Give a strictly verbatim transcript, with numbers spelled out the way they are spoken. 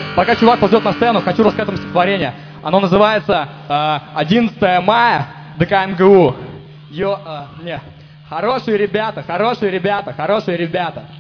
Пока чувак ползет на сцену, хочу рассказать вам стихотворение. Оно называется э, одиннадцатое мая, ДК МГУ. Ё, э, не. Хорошие ребята, хорошие ребята, хорошие ребята.